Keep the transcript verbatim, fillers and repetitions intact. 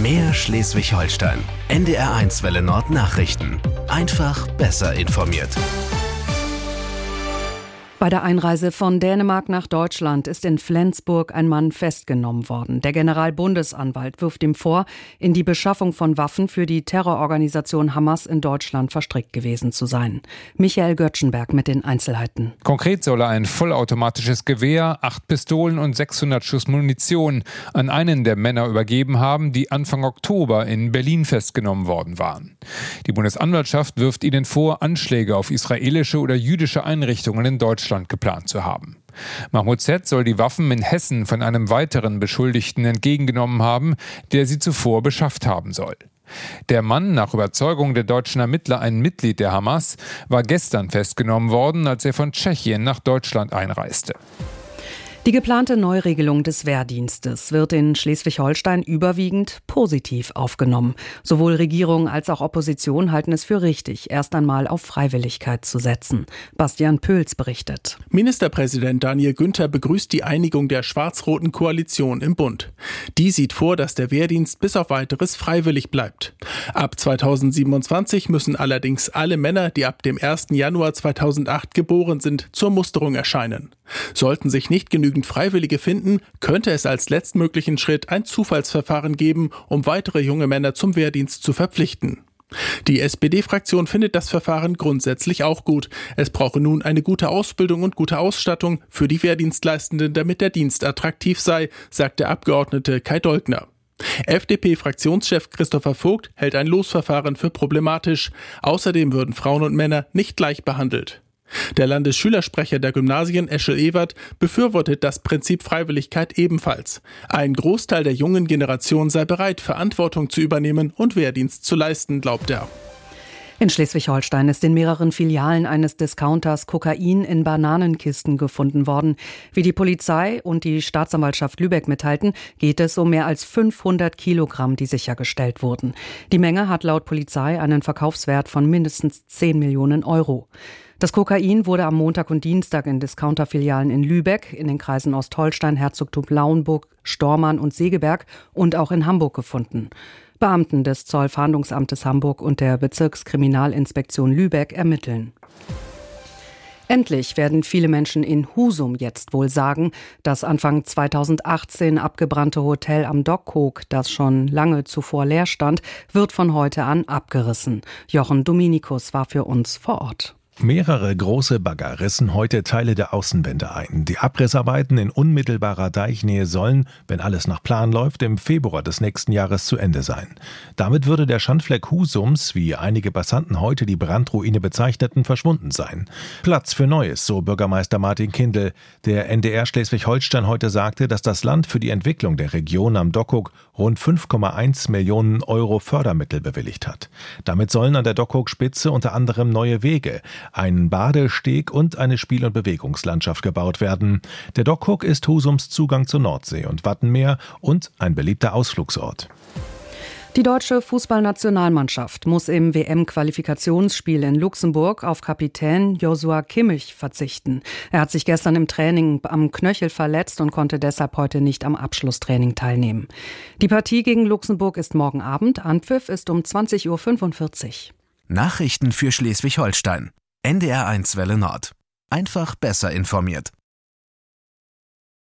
Mehr Schleswig-Holstein. N D R eins Welle Nord Nachrichten. Einfach besser informiert. Bei der Einreise von Dänemark nach Deutschland ist in Flensburg ein Mann festgenommen worden. Der Generalbundesanwalt wirft ihm vor, in die Beschaffung von Waffen für die Terrororganisation Hamas in Deutschland verstrickt gewesen zu sein. Michael Göttschenberg mit den Einzelheiten. Konkret soll er ein vollautomatisches Gewehr, acht Pistolen und sechshundert Schuss Munition an einen der Männer übergeben haben, die Anfang Oktober in Berlin festgenommen worden waren. Die Bundesanwaltschaft wirft ihnen vor, Anschläge auf israelische oder jüdische Einrichtungen in Deutschland geplant zu haben. Mahmoud Z. soll die Waffen in Hessen von einem weiteren Beschuldigten entgegengenommen haben, der sie zuvor beschafft haben soll. Der Mann, nach Überzeugung der deutschen Ermittler ein Mitglied der Hamas, war gestern festgenommen worden, als er von Tschechien nach Deutschland einreiste. Die geplante Neuregelung des Wehrdienstes wird in Schleswig-Holstein überwiegend positiv aufgenommen. Sowohl Regierung als auch Opposition halten es für richtig, erst einmal auf Freiwilligkeit zu setzen. Bastian Pöls berichtet. Ministerpräsident Daniel Günther begrüßt die Einigung der schwarz-roten Koalition im Bund. Die sieht vor, dass der Wehrdienst bis auf Weiteres freiwillig bleibt. Ab zweitausendsiebenundzwanzig müssen allerdings alle Männer, die ab dem ersten Januar zweitausendacht geboren sind, zur Musterung erscheinen. Sollten sich nicht genügend Freiwillige finden, könnte es als letztmöglichen Schritt ein Zufallsverfahren geben, um weitere junge Männer zum Wehrdienst zu verpflichten. Die S P D-Fraktion findet das Verfahren grundsätzlich auch gut. Es brauche nun eine gute Ausbildung und gute Ausstattung für die Wehrdienstleistenden, damit der Dienst attraktiv sei, sagt der Abgeordnete Kai Dolkner. F D P-Fraktionschef Christopher Vogt hält ein Losverfahren für problematisch. Außerdem würden Frauen und Männer nicht gleich behandelt. Der Landesschülersprecher der Gymnasien, Eschel Ewert, befürwortet das Prinzip Freiwilligkeit ebenfalls. Ein Großteil der jungen Generation sei bereit, Verantwortung zu übernehmen und Wehrdienst zu leisten, glaubt er. In Schleswig-Holstein ist in mehreren Filialen eines Discounters Kokain in Bananenkisten gefunden worden. Wie die Polizei und die Staatsanwaltschaft Lübeck mitteilten, geht es um mehr als fünfhundert Kilogramm, die sichergestellt wurden. Die Menge hat laut Polizei einen Verkaufswert von mindestens zehn Millionen Euro. Das Kokain wurde am Montag und Dienstag in Discounterfilialen in Lübeck, in den Kreisen Ostholstein, Herzogtum Lauenburg, Stormarn und Segeberg und auch in Hamburg gefunden. Beamten des Zollfahndungsamtes Hamburg und der Bezirkskriminalinspektion Lübeck ermitteln. Endlich werden viele Menschen in Husum jetzt wohl sagen, das Anfang zweitausendachtzehn abgebrannte Hotel am Dockhoek, das schon lange zuvor leer stand, wird von heute an abgerissen. Jochen Dominikus war für uns vor Ort. Mehrere große Bagger rissen heute Teile der Außenwände ein. Die Abrissarbeiten in unmittelbarer Deichnähe sollen, wenn alles nach Plan läuft, im Februar des nächsten Jahres zu Ende sein. Damit würde der Schandfleck Husums, wie einige Passanten heute die Brandruine bezeichneten, verschwunden sein. Platz für Neues, so Bürgermeister Martin Kindl. Der N D R Schleswig-Holstein heute sagte, dass das Land für die Entwicklung der Region am Dockhoek rund fünf Komma eins Millionen Euro Fördermittel bewilligt hat. Damit sollen an der Dockhoek-Spitze unter anderem neue Wege, ein Badesteg und eine Spiel- und Bewegungslandschaft gebaut werden. Der Dockhoek ist Husums Zugang zur Nordsee und Wattenmeer und ein beliebter Ausflugsort. Die deutsche Fußballnationalmannschaft muss im W M-Qualifikationsspiel in Luxemburg auf Kapitän Joshua Kimmich verzichten. Er hat sich gestern im Training am Knöchel verletzt und konnte deshalb heute nicht am Abschlusstraining teilnehmen. Die Partie gegen Luxemburg ist morgen Abend. Anpfiff ist um zwanzig Uhr fünfundvierzig. Nachrichten für Schleswig-Holstein. N D R eins Welle Nord. Einfach besser informiert.